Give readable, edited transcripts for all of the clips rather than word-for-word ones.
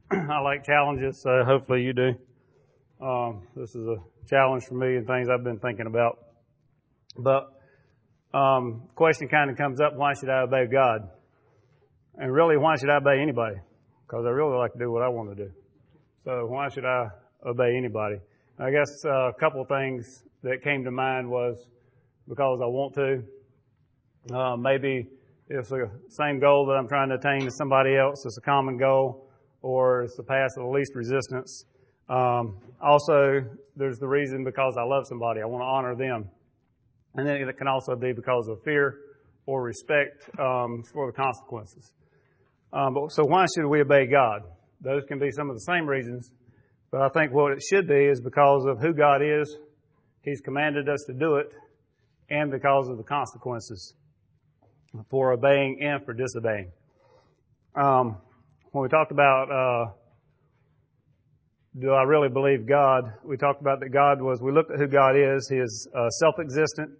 I like challenges, so hopefully you do. This is a challenge for me and things I've been thinking about. But question kind of comes up, why should I obey God? And really, why should I obey anybody? Because I really like to do what I want to do. So why should I obey anybody? I guess a couple of things that came to mind was because I want to. Maybe it's the same goal that I'm trying to attain as somebody else. It's a common goal, or it's the path of the least resistance. Also, there's the reason because I love somebody. I want to honor them. And then it can also be because of fear or respect for the consequences. So why should we obey God? Those can be some of the same reasons, but I think what it should be is because of who God is. He's commanded us to do it, and because of the consequences for obeying and for disobeying. When we talked about do I really believe God, we talked about that we looked at who God is. He is self-existent.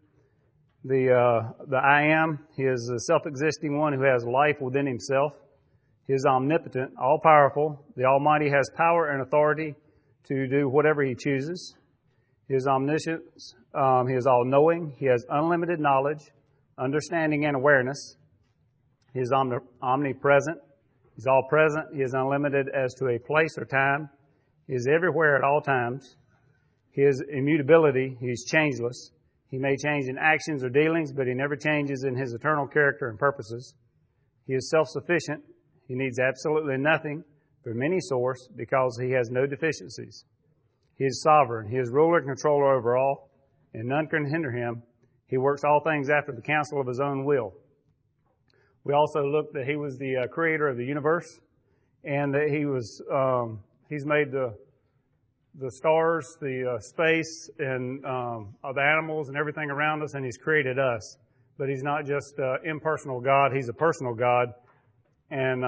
The I am, He is a self-existing one who has life within Himself. He is omnipotent, all-powerful. The Almighty has power and authority to do whatever He chooses. He is omniscient. He is all-knowing. He has unlimited knowledge, understanding, and awareness. He is omnipresent. He's all-present. He is unlimited as to a place or time. He is everywhere at all times. His immutability, He's changeless. He may change in actions or dealings, but He never changes in His eternal character and purposes. He is self-sufficient. He needs absolutely nothing from any source because He has no deficiencies. He is sovereign. He is ruler and controller over all, and none can hinder Him. He works all things after the counsel of His own will. We also looked that He was the creator of the universe, and that He's made the stars, the space, and the animals and everything around us, and He's created us. But He's not just an impersonal God. He's a personal God. And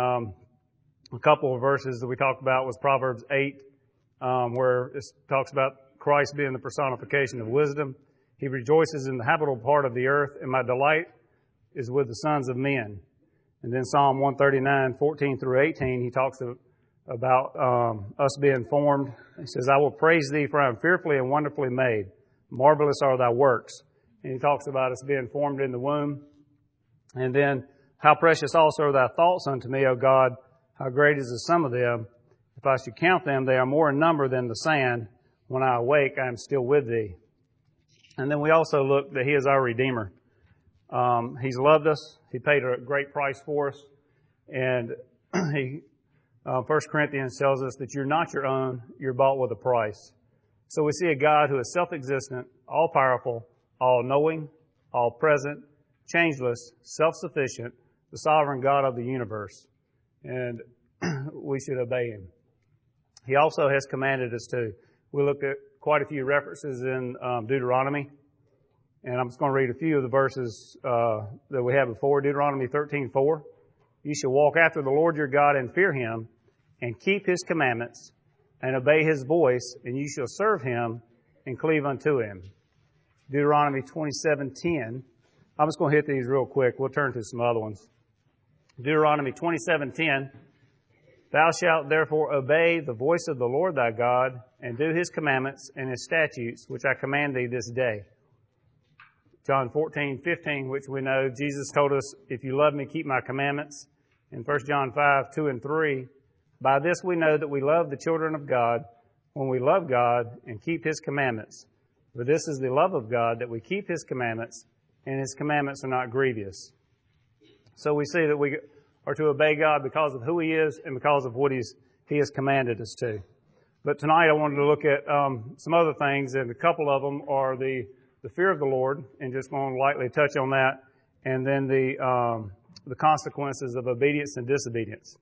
a couple of verses that we talked about was Proverbs 8, where it talks about Christ being the personification of wisdom. He rejoices in the habitable part of the earth, and my delight is with the sons of men. And then Psalm 139, 14 through 18, he talks about us being formed. He says, I will praise Thee, for I am fearfully and wonderfully made. Marvelous are Thy works. And he talks about us being formed in the womb. And then, how precious also are Thy thoughts unto me, O God. How great is the sum of them. If I should count them, they are more in number than the sand. When I awake, I am still with Thee. And then we also look that He is our Redeemer. He's loved us. He paid a great price for us. And 1 Corinthians tells us that you're not your own, you're bought with a price. So we see a God who is self-existent, all-powerful, all-knowing, all-present, changeless, self-sufficient, the sovereign God of the universe. And we should obey Him. He also has commanded us to. We looked at quite a few references in Deuteronomy. And I'm just going to read a few of the verses that we had before. Deuteronomy 13:4. You shall walk after the Lord your God and fear Him and keep His commandments and obey His voice, and you shall serve Him and cleave unto Him. Deuteronomy 27:10. I'm just going to hit these real quick. We'll turn to some other ones. Deuteronomy 27:10. Thou shalt therefore obey the voice of the Lord thy God and do His commandments and His statutes, which I command thee this day. John 14:15, which we know, Jesus told us, if you love me, keep my commandments. In 1 John 5:2 and 3, by this we know that we love the children of God, when we love God and keep His commandments. For this is the love of God, that we keep His commandments, and His commandments are not grievous. So we see that we are to obey God because of who He is and because of what He has commanded us to. But tonight I wanted to look at some other things, and a couple of them are the fear of the Lord, and just going to lightly touch on that, and then the consequences of obedience and disobedience.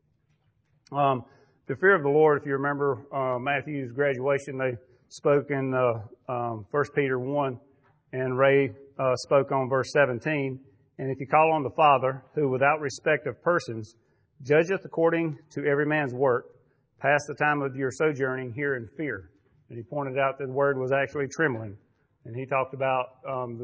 The fear of the Lord, if you remember Matthew's graduation, they spoke in 1 Peter 1, and Ray spoke on verse 17. And if you call on the Father, who without respect of persons judgeth according to every man's work, pass the time of your sojourning here in fear. And he pointed out that the word was actually trembling. And he talked about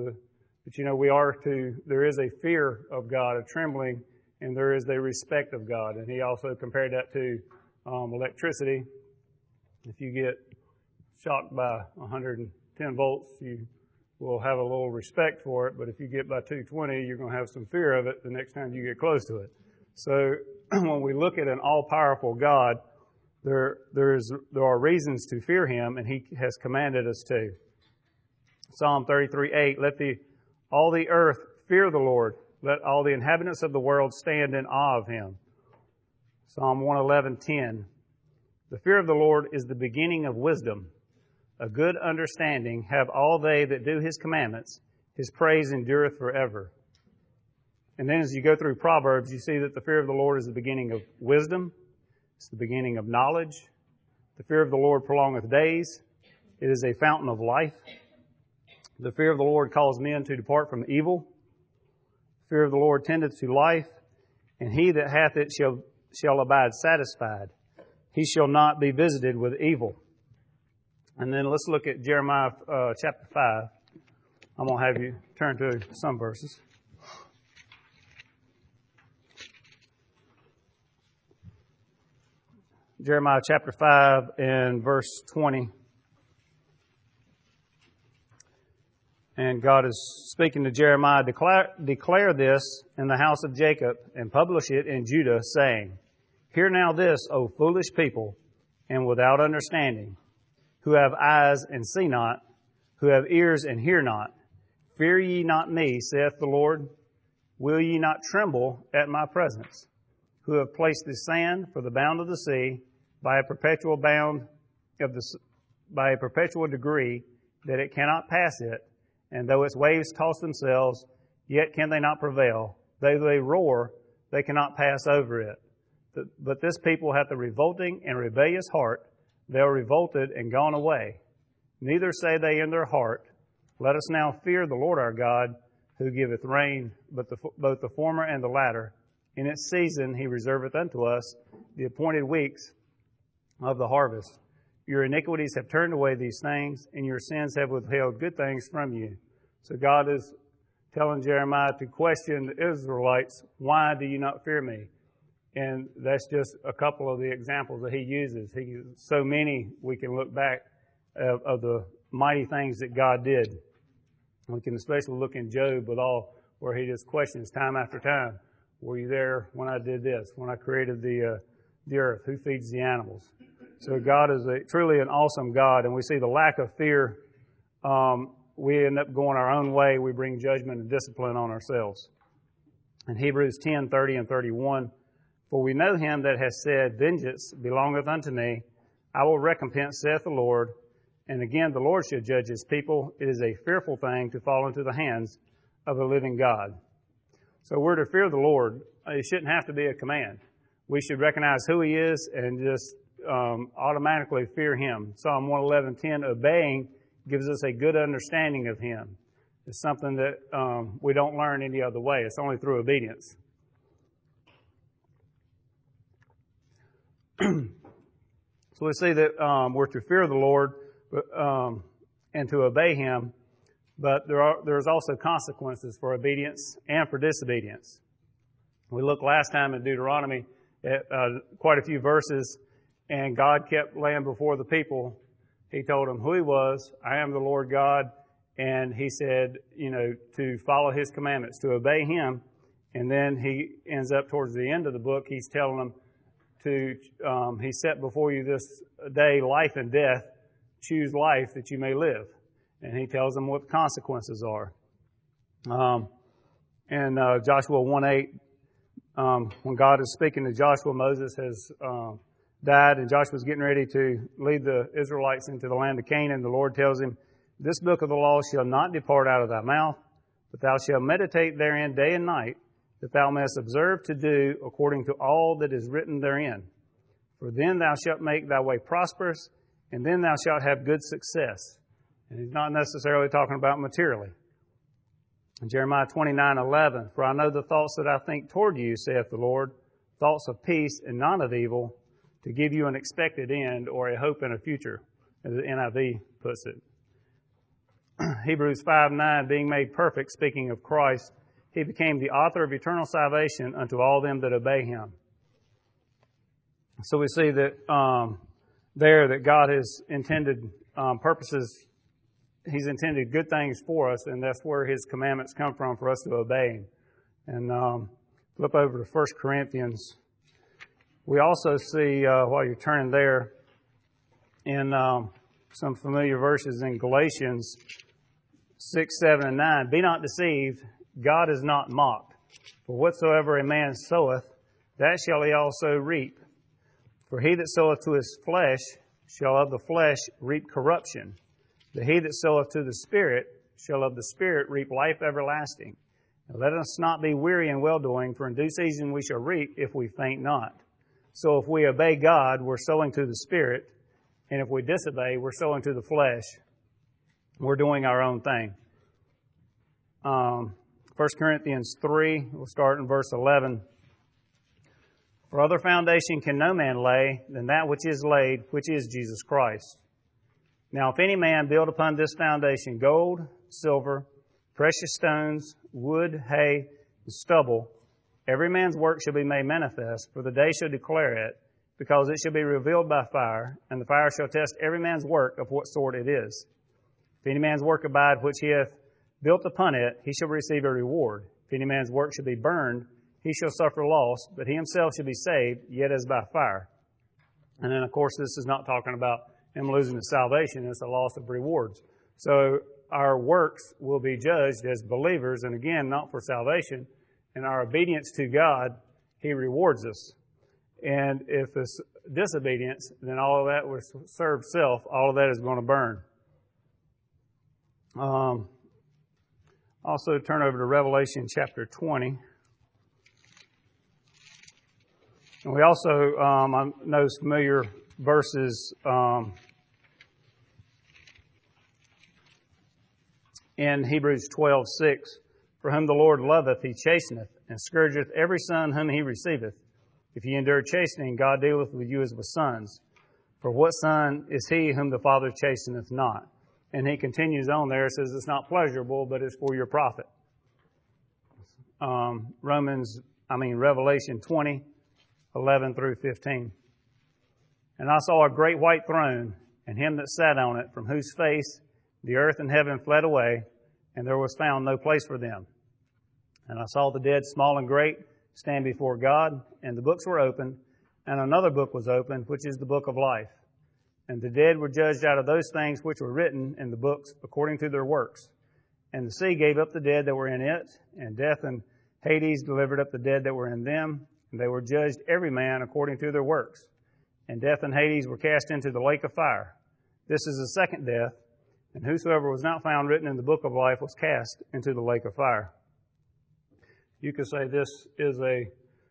there is a fear of God, a trembling, and there is a respect of God. And he also compared that to electricity. If you get shocked by 110 volts, you will have a little respect for it. But if you get by 220, you're going to have some fear of it the next time you get close to it. So when we look at an all-powerful God, there are reasons to fear Him, and He has commanded us to. Psalm 33:8, let all the earth fear the Lord. Let all the inhabitants of the world stand in awe of Him. Psalm 111:10, the fear of the Lord is the beginning of wisdom. A good understanding have all they that do His commandments. His praise endureth forever. And then as you go through Proverbs, you see that the fear of the Lord is the beginning of wisdom. It's the beginning of knowledge. The fear of the Lord prolongeth days. It is a fountain of life. The fear of the Lord calls men to depart from evil. The fear of the Lord tendeth to life, and he that hath it shall abide satisfied. He shall not be visited with evil. And then let's look at Jeremiah chapter 5. I'm going to have you turn to some verses. Jeremiah chapter 5 and verse 20. And God is speaking to Jeremiah, declare this in the house of Jacob and publish it in Judah, saying, hear now this, O foolish people, and without understanding, who have eyes and see not, who have ears and hear not. Fear ye not me, saith the Lord. Will ye not tremble at my presence, who have placed the sand for the bound of the sea, by a perpetual degree, that it cannot pass it, and though its waves toss themselves, yet can they not prevail. Though they roar, they cannot pass over it. But this people hath a revolting and rebellious heart. They are revolted and gone away. Neither say they in their heart, let us now fear the Lord our God, who giveth rain, both the former and the latter. In its season He reserveth unto us the appointed weeks of the harvest. Your iniquities have turned away these things, and your sins have withheld good things from you. So God is telling Jeremiah to question the Israelites, why do you not fear me? And that's just a couple of the examples that He uses. So many we can look back of the mighty things that God did. We can especially look in Job where he just questions time after time. Were you there when I did this? When I created the earth? Who feeds the animals? So God is truly an awesome God, and we see the lack of fear. We end up going our own way. We bring judgment and discipline on ourselves. In Hebrews 10:30 and 31, for we know Him that has said, vengeance belongeth unto me. I will recompense, saith the Lord. And again, the Lord shall judge His people. It is a fearful thing to fall into the hands of a living God. So we're to fear the Lord. It shouldn't have to be a command. We should recognize who He is and just automatically fear Him. Psalm 111:10, obeying gives us a good understanding of Him. It's something that we don't learn any other way. It's only through obedience. So we see that we're to fear the Lord and to obey Him, but there's also consequences for obedience and for disobedience. We looked last time in Deuteronomy at quite a few verses, and God kept laying before the people. He told them who He was. I am the Lord God. And He said, to follow His commandments, to obey Him. And then He ends up towards the end of the book, He's telling them He set before you this day life and death. Choose life that you may live. And He tells them what the consequences are. And Joshua 1:8, when God is speaking to Joshua, Moses has died, and Joshua's getting ready to lead the Israelites into the land of Canaan. The Lord tells him, this book of the law shall not depart out of thy mouth, but thou shalt meditate therein day and night, that thou mayest observe to do according to all that is written therein. For then thou shalt make thy way prosperous, and then thou shalt have good success. And He's not necessarily talking about materially. In Jeremiah 29:11, for I know the thoughts that I think toward you, saith the Lord, thoughts of peace and not of evil, to give you an expected end or a hope in a future, as the NIV puts it. Hebrews 5:9, being made perfect, speaking of Christ, He became the author of eternal salvation unto all them that obey Him. So we see that there that God has intended purposes. He's intended good things for us, and that's where His commandments come from for us to obey. And flip over to 1 Corinthians. We also see, while you're turning there, in some familiar verses in Galatians 6, 7, and 9. Be not deceived, God is not mocked. For whatsoever a man soweth, that shall he also reap. For he that soweth to his flesh shall of the flesh reap corruption. But he that soweth to the Spirit shall of the Spirit reap life everlasting. And let us not be weary in well-doing, for in due season we shall reap if we faint not. So if we obey God, we're sowing to the Spirit. And if we disobey, we're sowing to the flesh. We're doing our own thing. 1 Corinthians 3, we'll start in verse 11. For other foundation can no man lay than that which is laid, which is Jesus Christ. Now if any man build upon this foundation gold, silver, precious stones, wood, hay, and stubble, every man's work shall be made manifest, for the day shall declare it, because it shall be revealed by fire, and the fire shall test every man's work of what sort it is. If any man's work abide which he hath built upon it, he shall receive a reward. If any man's work shall be burned, he shall suffer loss, but he himself shall be saved, yet as by fire. And then, of course, this is not talking about him losing his salvation. It's a loss of rewards. So our works will be judged as believers, and again, not for salvation. In our obedience to God, He rewards us. And if it's disobedience, then all of that will serve self. All of that is going to burn. Also, turn over to Revelation chapter 20. And we also, I know familiar verses in Hebrews 12:6. For whom the Lord loveth, He chasteneth, and scourgeth every son whom He receiveth. If ye endure chastening, God dealeth with you as with sons. For what son is he whom the Father chasteneth not? And he continues on there, says it's not pleasurable, but it's for your profit. Revelation 20, 11 through 15. And I saw a great white throne, and him that sat on it, from whose face the earth and heaven fled away, and there was found no place for them. And I saw the dead, small and great, stand before God, and the books were opened, and another book was opened, which is the book of life. And the dead were judged out of those things which were written in the books according to their works. And the sea gave up the dead that were in it, and death and Hades delivered up the dead that were in them, and they were judged every man according to their works. And death and Hades were cast into the lake of fire. This is the second death, and whosoever was not found written in the book of life was cast into the lake of fire. You could say this is a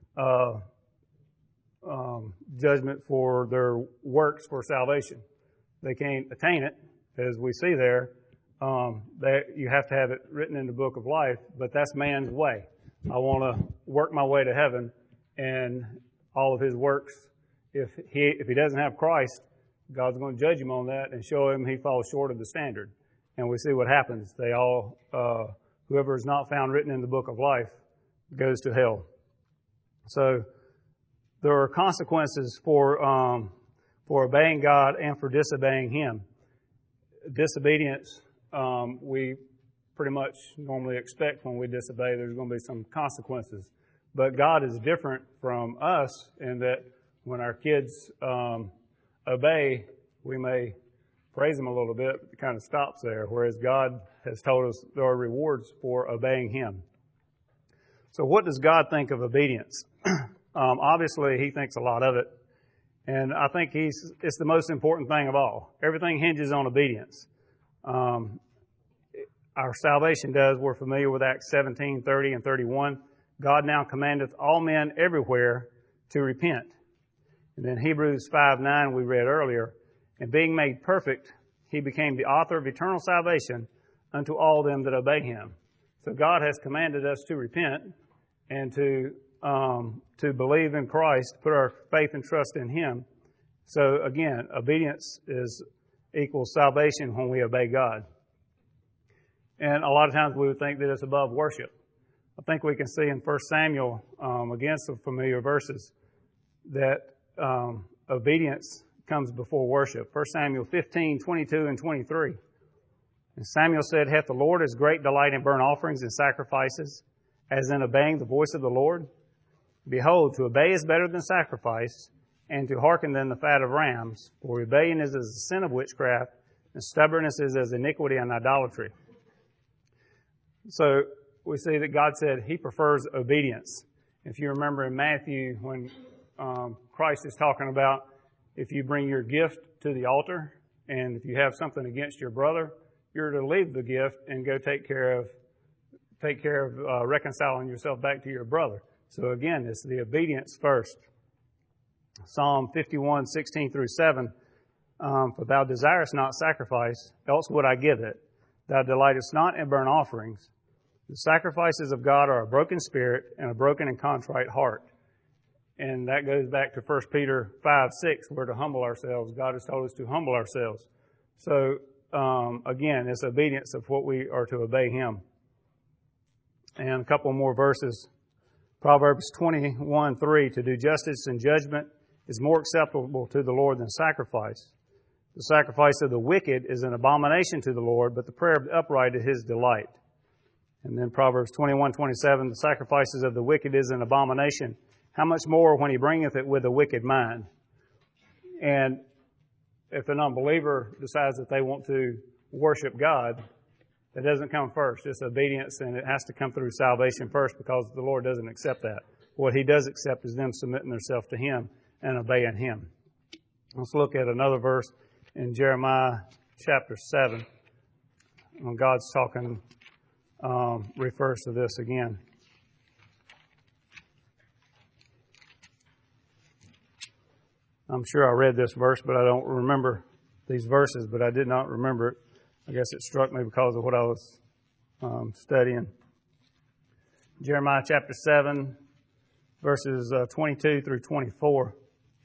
judgment for their works for salvation. They can't attain it, as we see there. You have to have it written in the book of life, but that's man's way. I want to work my way to heaven, and all of his works, if he doesn't have Christ, God's going to judge him on that and show him he falls short of the standard. And we see what happens. They all, whoever is not found written in the book of life goes to hell. So there are consequences for obeying God and for disobeying Him. Disobedience, we pretty much normally expect when we disobey there's going to be some consequences. But God is different from us in that when our kids obey, we may praise them a little bit, but it kind of stops there, whereas God has told us there are rewards for obeying Him. So what does God think of obedience? Obviously, He thinks a lot of it, and I think it's the most important thing of all. Everything hinges on obedience. Our salvation does. We're familiar with Acts 17, 30, and 31. God now commandeth all men everywhere to repent. And then Hebrews 5:9 we read earlier, and being made perfect, He became the author of eternal salvation unto all them that obey Him. So God has commanded us to repent and to believe in Christ, put our faith and trust in Him. So again, obedience equals salvation when we obey God. And a lot of times we would think that it's above worship. I think we can see in 1 Samuel, again, some familiar verses, that obedience comes before worship. 1 Samuel 15, 22 and 23. And Samuel said, "Hath the Lord as great delight in burnt offerings and sacrifices, as in obeying the voice of the Lord? Behold, to obey is better than sacrifice, and to hearken than the fat of rams. For rebellion is as the sin of witchcraft, and stubbornness is as iniquity and idolatry." So we see that God said He prefers obedience. If you remember in Matthew, when Christ is talking about if you bring your gift to the altar, and if you have something against your brother, you're to leave the gift and go take care of reconciling yourself back to your brother. So again, it's the obedience first. Psalm 51, 16 through 7. For thou desirest not sacrifice, else would I give it. Thou delightest not in burnt offerings. The sacrifices of God are a broken spirit and a broken and contrite heart. And that goes back to 1 Peter 5, 6, where to humble ourselves. God has told us to humble ourselves. So, again, it's obedience of what we are to obey Him. And a couple more verses. Proverbs 21, 3, to do justice and judgment is more acceptable to the Lord than sacrifice. The sacrifice of the wicked is an abomination to the Lord, but the prayer of the upright is His delight. And then Proverbs 21, 27, the sacrifices of the wicked is an abomination. How much more when he bringeth it with a wicked mind? And if an unbeliever decides that they want to worship God, that doesn't come first. It's obedience, and it has to come through salvation first, because the Lord doesn't accept that. What He does accept is them submitting themselves to Him and obeying Him. Let's look at another verse in Jeremiah chapter 7. When God's talking, refers to this again. I'm sure I read this verse, but I don't remember these verses, but I did not remember it. I guess it struck me because of what I was studying. Jeremiah chapter 7, verses 22 through 24.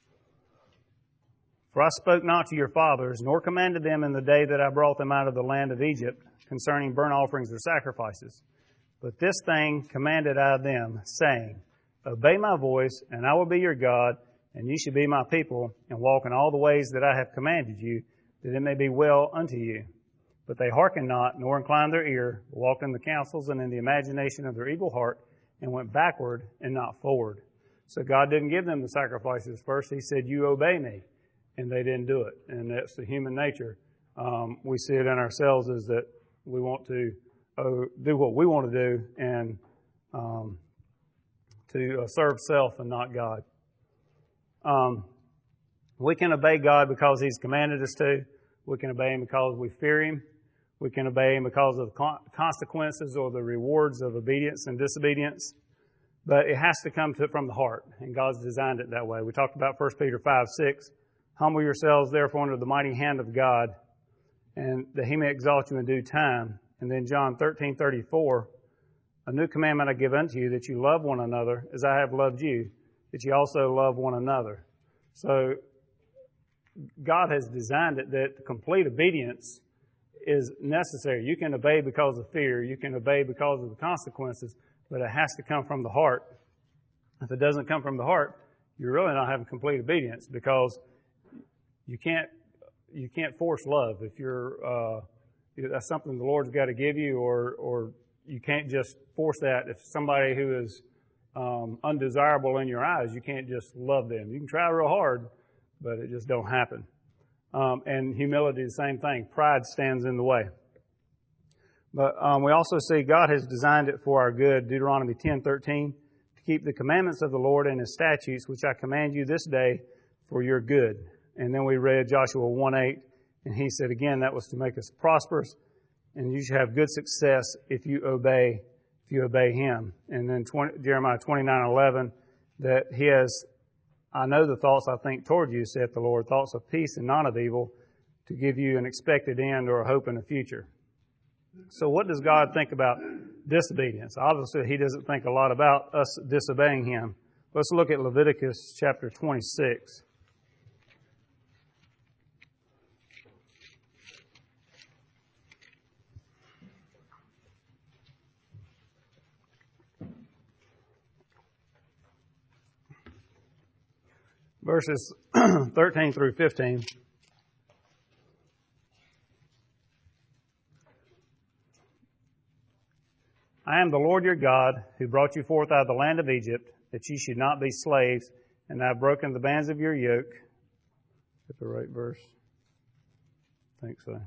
For I spoke not to your fathers, nor commanded them in the day that I brought them out of the land of Egypt concerning burnt offerings or sacrifices. But this thing commanded I them, saying, Obey my voice, and I will be your God, and ye shall be my people, and walk in all the ways that I have commanded you, that it may be well unto you. But they hearkened not, nor inclined their ear, but walked in the counsels and in the imagination of their evil heart, and went backward and not forward. So God didn't give them the sacrifices first. He said, you obey me. And they didn't do it. And that's the human nature. We see it in ourselves, is that we want to do what we want to do, and to serve self and not God. We can obey God because He's commanded us to. We can obey Him because we fear Him. We can obey Him because of the consequences or the rewards of obedience and disobedience. But it has to come from the heart, and God's designed it that way. We talked about 1 Peter 5, 6. Humble yourselves, therefore, under the mighty hand of God, and that He may exalt you in due time. And then John 13, 34, a new commandment I give unto you, that you love one another as I have loved you, that you also love one another. So God has designed it that complete obedience is necessary. You can obey because of fear. You can obey because of the consequences, but it has to come from the heart. If it doesn't come from the heart, you're really not having complete obedience, because you can't force love. If that's something the Lord's got to give you, or you can't just force that. If somebody who is undesirable in your eyes, you can't just love them. You can try real hard, but it just don't happen. And humility is the same thing. Pride stands in the way. But we also see God has designed it for our good. Deuteronomy 10:13, to keep the commandments of the Lord and His statutes, which I command you this day for your good. And then we read Joshua 1:8, and he said again that was to make us prosperous, and you should have good success if you obey Him. And then Jeremiah 29:11, that He has, I know the thoughts I think toward you, saith the Lord, thoughts of peace and not of evil, to give you an expected end or a hope in the future. So what does God think about disobedience? Obviously, He doesn't think a lot about us disobeying Him. Let's look at Leviticus chapter 26. verses 13 through 15. I am the Lord your God, who brought you forth out of the land of Egypt, that ye should not be slaves, and I have broken the bands of your yoke. Is that the right verse? I think so.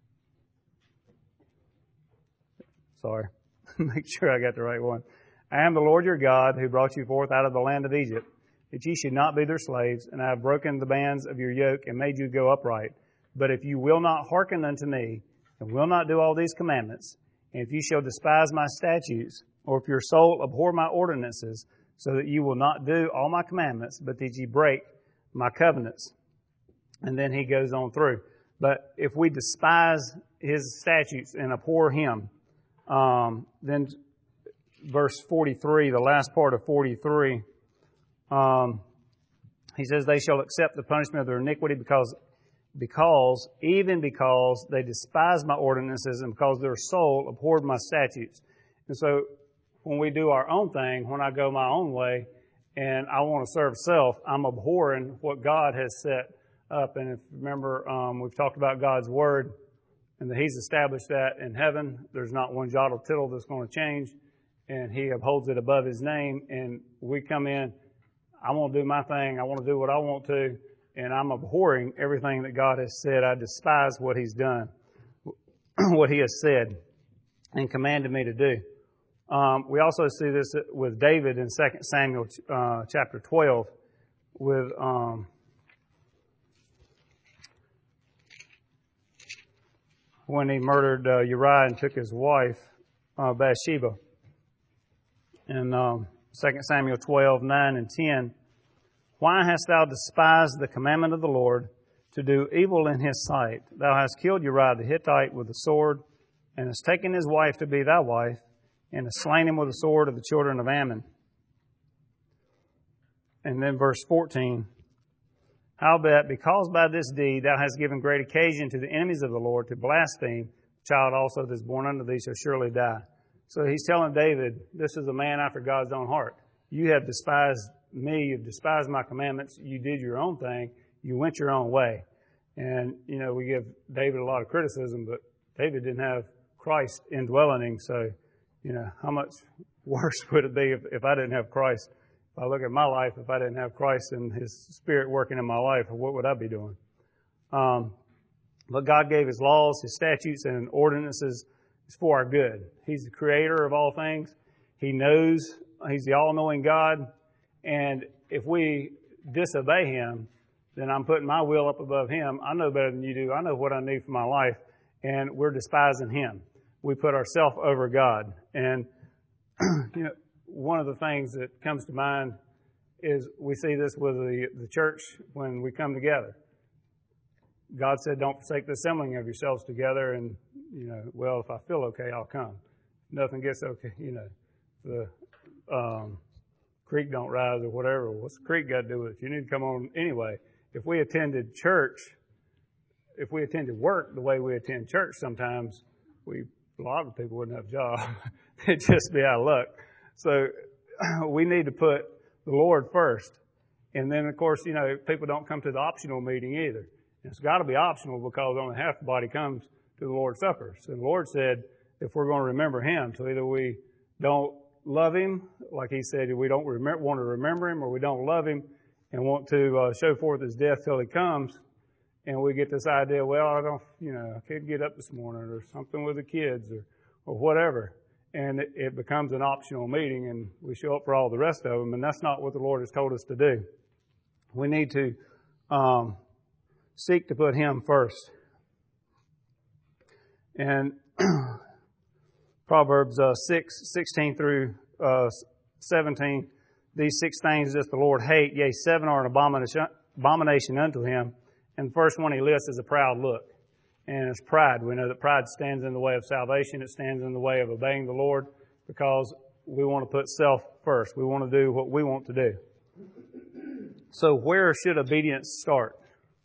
Sorry. Make sure I got the right one. I am the Lord your God, who brought you forth out of the land of Egypt, that ye should not be their slaves, and I have broken the bands of your yoke and made you go upright. But if you will not hearken unto me, and will not do all these commandments, and if you shall despise my statutes, or if your soul abhor my ordinances, so that you will not do all my commandments, but that ye break my covenants. And then he goes on through. But if we despise his statutes and abhor him, then verse 43, the last part of 43, he says, they shall accept the punishment of their iniquity because they despise my ordinances and because their soul abhorred my statutes. And so when we do our own thing, when I go my own way and I want to serve self, I'm abhorring what God has set up. And if you remember, we've talked about God's Word and that He's established that in heaven. There's not one jot or tittle that's going to change, and He upholds it above His name. And we come in, I want to do my thing. I want to do what I want to. And I'm abhorring everything that God has said. I despise what He's done, what He has said and commanded me to do. We also see this with David in 2 Samuel chapter 12 with when he murdered Uriah and took his wife, Bathsheba. In 2 Samuel 12, 9 and 10, why hast thou despised the commandment of the Lord to do evil in his sight? Thou hast killed Uriah the Hittite with the sword, and hast taken his wife to be thy wife, and hast slain him with the sword of the children of Ammon. And then verse 14, howbeit, because by this deed thou hast given great occasion to the enemies of the Lord to blaspheme, the child also that is born unto thee shall surely die. So he's telling David, this is a man after God's own heart. You have despised me, you've despised my commandments, you did your own thing, you went your own way. And, you know, we give David a lot of criticism, but David didn't have Christ indwelling him, so, you know, how much worse would it be if I didn't have Christ? If I look at my life, if I didn't have Christ and His Spirit working in my life, what would I be doing? But God gave His laws, His statutes, and ordinances for our good. He's the creator of all things. He knows. He's the all-knowing God. And if we disobey Him, then I'm putting my will up above Him. I know better than you do. I know what I need for my life. And we're despising Him. We put ourselves over God. And, you know, one of the things that comes to mind is we see this with the church when we come together. God said, don't forsake the assembling of yourselves together. And, you know, well, if I feel okay, I'll come. Nothing gets okay, you know. The creek don't rise or whatever. What's the creek got to do with it? You need to come on anyway. If we attended church, if we attended work the way we attend church sometimes, a lot of people wouldn't have jobs. It'd just be out of luck. So we need to put the Lord first. And then, of course, you know, people don't come to the optional meeting either. And it's got to be optional because only half the body comes to the Lord's Supper. So the Lord said, if we're going to remember Him, so either we don't love Him, like He said, we don't want to remember Him, or we don't love Him and want to show forth His death till He comes. And we get this idea, well, I couldn't get up this morning, or something with the kids, or whatever. And it becomes an optional meeting, and we show up for all the rest of them, and that's not what the Lord has told us to do. We need to seek to put Him first. And Proverbs 6:16 through 17, these 6 things doth the Lord hate, yea, 7 are an abomination unto Him. And the first one He lists is a proud look. And it's pride. We know that pride stands in the way of salvation. It stands in the way of obeying the Lord because we want to put self first. We want to do what we want to do. So where should obedience start?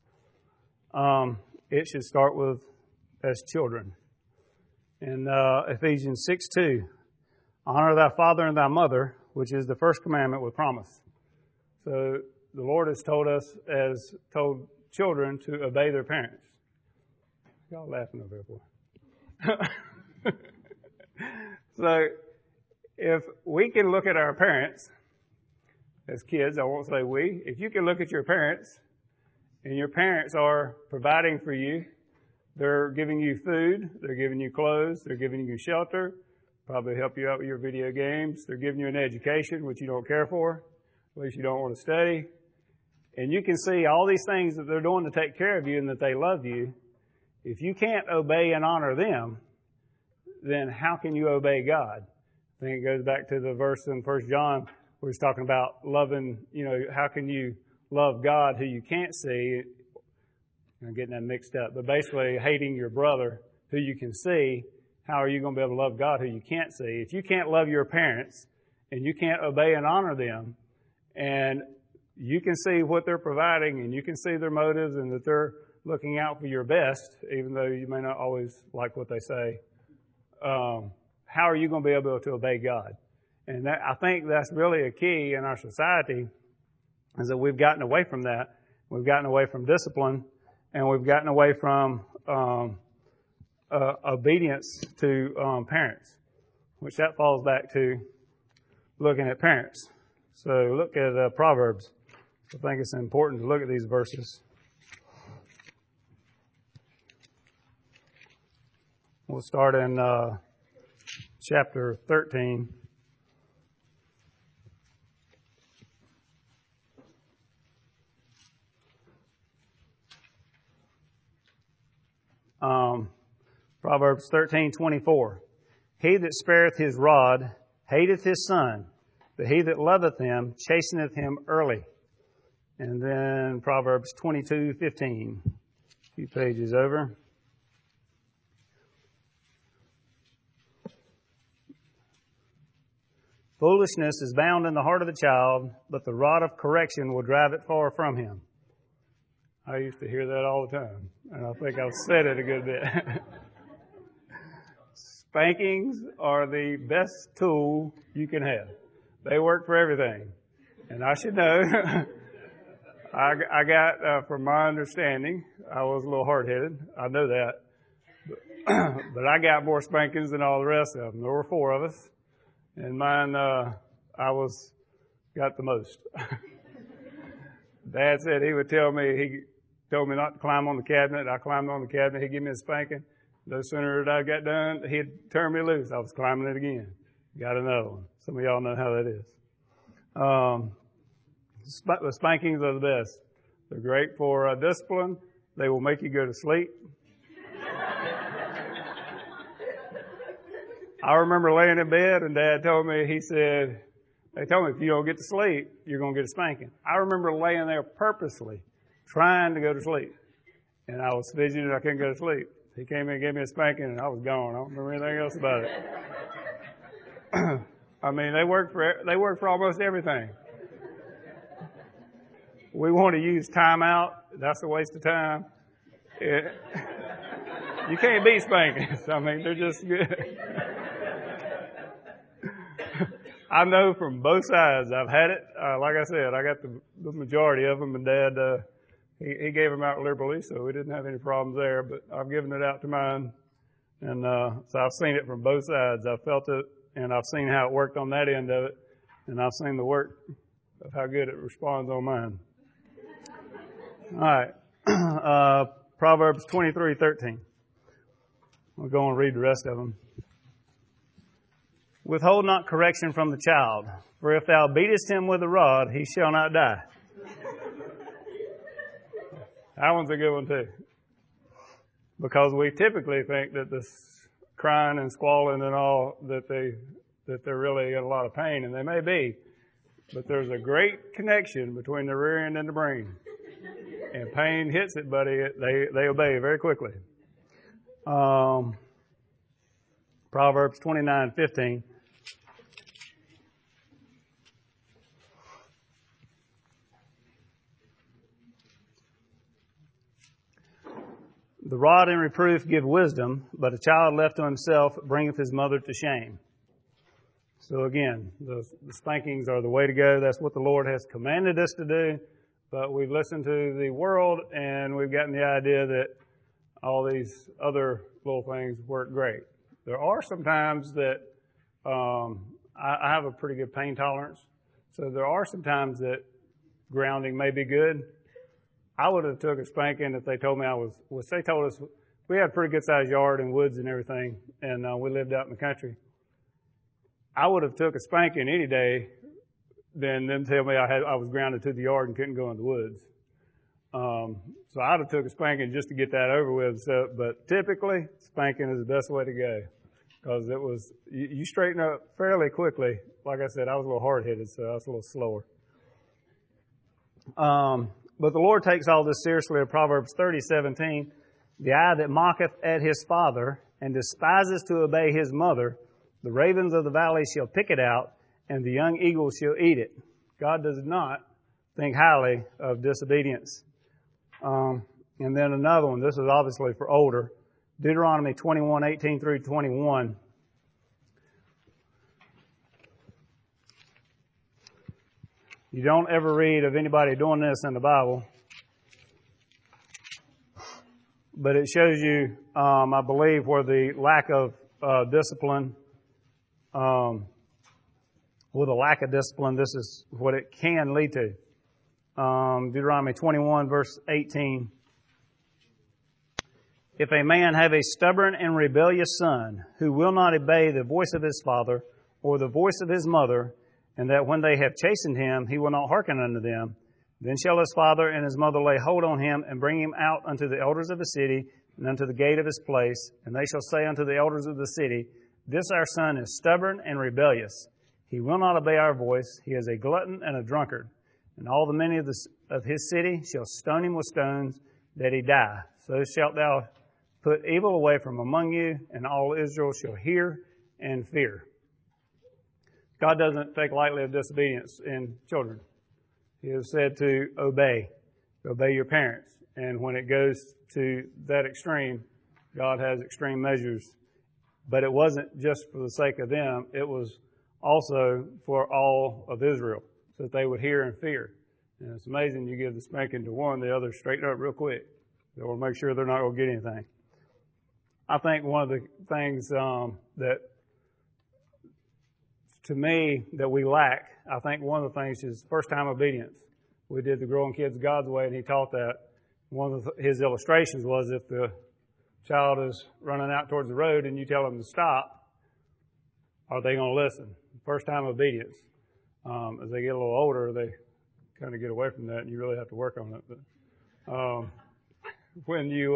It should start with as children. In Ephesians 6:2, honor thy father and thy mother, which is the first commandment with promise. So the Lord has told children to obey their parents. Y'all laughing over here, boy. So, if we can look at our parents as kids, I won't say we, if you can look at your parents, and your parents are providing for you, they're giving you food, they're giving you clothes, they're giving you shelter, probably help you out with your video games, they're giving you an education, which you don't care for, at least you don't want to study. And you can see all these things that they're doing to take care of you and that they love you. If you can't obey and honor them, then how can you obey God? I think it goes back to the verse in 1 John where he's talking about loving, how can you love God who you can't see? I'm getting that mixed up. But basically, hating your brother who you can see, how are you going to be able to love God who you can't see? If you can't love your parents and you can't obey and honor them, and you can see what they're providing and you can see their motives and that they're looking out for your best, even though you may not always like what they say, how are you going to be able to obey God? And I think that's really a key in our society, is that we've gotten away from that. We've gotten away from discipline, and we've gotten away from obedience to parents, which that falls back to looking at parents. So look at Proverbs. I think it's important to look at these verses. We'll start in chapter 13. Proverbs 13:24. He that spareth his rod hateth his son, but he that loveth him chasteneth him early. And then Proverbs 22:15. A few pages over. Foolishness is bound in the heart of the child, but the rod of correction will drive it far from him. I used to hear that all the time, and I think I've said it a good bit. Spankings are the best tool you can have. They work for everything. And I should know, I got, from my understanding, I was a little hard-headed. I know that. But I got more spankings than all the rest of them. There were 4 of us. And mine, I got the most. Dad said he would tell me, he told me not to climb on the cabinet. I climbed on the cabinet. He'd give me a spanking. No sooner did I got done, he'd turn me loose. I was climbing it again. Got another one. Some of y'all know how that is. The spankings are the best. They're great for discipline. They will make you go to sleep. I remember laying in bed and Dad told me, they told me if you don't get to sleep, you're going to get a spanking. I remember laying there purposely trying to go to sleep. And I was fidgeting, I couldn't go to sleep. He came in and gave me a spanking and I was gone. I don't remember anything else about it. I mean, they work for almost everything. We want to use timeout. That's a waste of time. You can't beat spankings. I mean, they're just good. I know from both sides. I've had it. Like I said, I got the majority of them, and Dad, he gave them out liberally, so we didn't have any problems there. But I've given it out to mine, and so I've seen it from both sides. I've felt it, and I've seen how it worked on that end of it, and I've seen the work of how good it responds on mine. All right, Proverbs 23:13. We'll go and read the rest of them. Withhold not correction from the child, for if thou beatest him with a rod, he shall not die. That one's a good one too. Because we typically think that this crying and squalling and all, that they're really in a lot of pain, and they may be. But there's a great connection between the rear end and the brain. And pain hits it, buddy, they obey very quickly. Proverbs 29:15. The rod and reproof give wisdom, but a child left to himself bringeth his mother to shame. So again, the spankings are the way to go. That's what the Lord has commanded us to do. But we've listened to the world, and we've gotten the idea that all these other little things work great. There are some times that I have a pretty good pain tolerance, so there are some times that grounding may be good. I would have took a spanking if they told me they told us we had a pretty good sized yard and woods and everything, and we lived out in the country. I would have took a spanking any day than them tell me I was grounded to the yard and couldn't go in the woods. So I'd have took a spanking just to get that over with. So, but typically, spanking is the best way to go because you straighten up fairly quickly. Like I said, I was a little hard-headed, so I was a little slower. But the Lord takes all this seriously in Proverbs 30:17. The eye that mocketh at his father and despises to obey his mother, the ravens of the valley shall pick it out, and the young eagle shall eat it. God does not think highly of disobedience. And then another one, this is obviously for older, Deuteronomy 21:18 through 21. You don't ever read of anybody doing this in the Bible, but it shows you, I believe, where the lack of discipline, with a lack of discipline, this is what it can lead to. Deuteronomy 21, verse 18. If a man have a stubborn and rebellious son, who will not obey the voice of his father or the voice of his mother, and that when they have chastened him, he will not hearken unto them, then shall his father and his mother lay hold on him and bring him out unto the elders of the city and unto the gate of his place, and they shall say unto the elders of the city, This our son is stubborn and rebellious. He will not obey our voice. He is a glutton and a drunkard. And all the men of his city shall stone him with stones, that he die. So shalt thou put evil away from among you, and all Israel shall hear and fear. God doesn't take lightly of disobedience in children. He has said to obey your parents. And when it goes to that extreme, God has extreme measures. But it wasn't just for the sake of them. It was also for all of Israel, so that they would hear and fear. And it's amazing, you give the spanking to one, the other straighten up real quick. They will make sure they're not going to get anything. I think one of the things that, to me, that we lack, I think one of the things is first-time obedience. We did the Growing Kids God's Way, and he taught that. One of his illustrations was if the child is running out towards the road and you tell them to stop, are they going to listen? First-time obedience. As they get a little older, they kind of get away from that, and you really have to work on it. But when you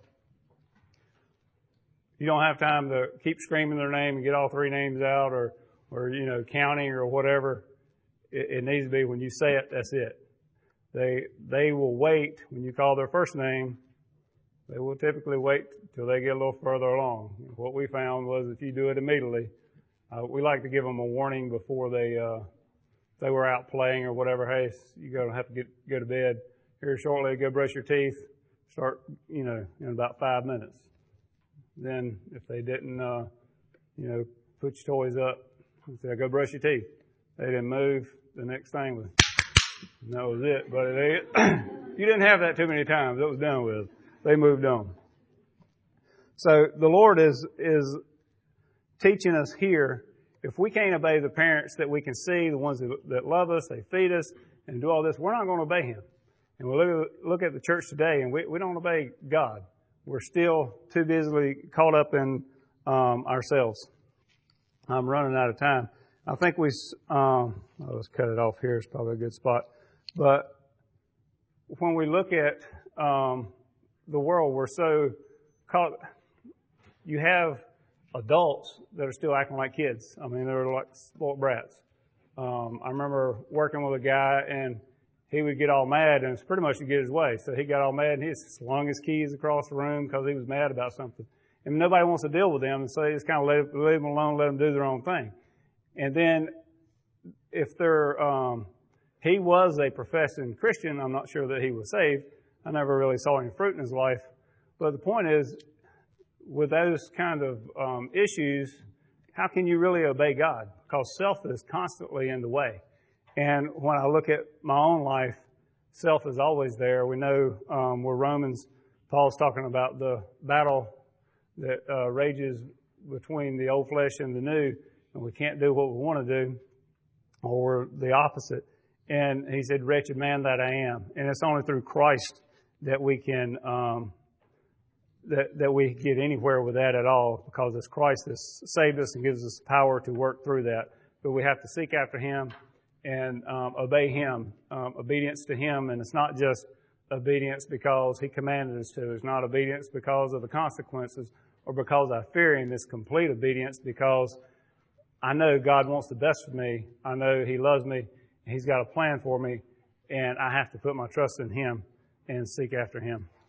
don't have time to keep screaming their name and get all three names out, or counting or whatever, it needs to be when you say it, that's it. They will wait when you call their first name. They will typically wait till they get a little further along. What we found was if you do it immediately, we like to give them a warning before they were out playing or whatever. Hey, you're going to have to go to bed here shortly. Go brush your teeth. Start, in about 5 minutes. Then if they didn't, put your toys up, say, go brush your teeth. They didn't move. The next thing was, and that was it. But you didn't have that too many times. It was done with. They moved on. So the Lord is teaching us here, if we can't obey the parents that we can see, the ones that love us, they feed us, and do all this, we're not going to obey Him. And we look at the church today, and we don't obey God. We're still too busily caught up in ourselves. I'm running out of time. I think let's cut it off here. It's probably a good spot. But when we look at the world, we're so caught. You have adults that are still acting like kids. I mean, they're like spoiled brats. I remember working with a guy, and he would get all mad, and it's pretty much to get his way. So he got all mad, and he slung his keys across the room because he was mad about something. And nobody wants to deal with them, and so they just kind of leave them alone, let them do their own thing. And then if he was a professing Christian, I'm not sure that he was saved. I never really saw any fruit in his life. But the point is, with those kind of issues, how can you really obey God? Because self is constantly in the way. And when I look at my own life, self is always there. We know where Romans, Paul's talking about the battle that rages between the old flesh and the new, and we can't do what we want to do, or the opposite. And he said, wretched man that I am. And it's only through Christ that we can that we get anywhere with that at all, because it's Christ that's saved us and gives us power to work through that. But we have to seek after Him and obey Him, obedience to Him. And it's not just obedience because He commanded us to. It's not obedience because of the consequences or because I fear Him. It's complete obedience because I know God wants the best for me. I know He loves me. And He's got a plan for me. And I have to put my trust in Him and seek after Him.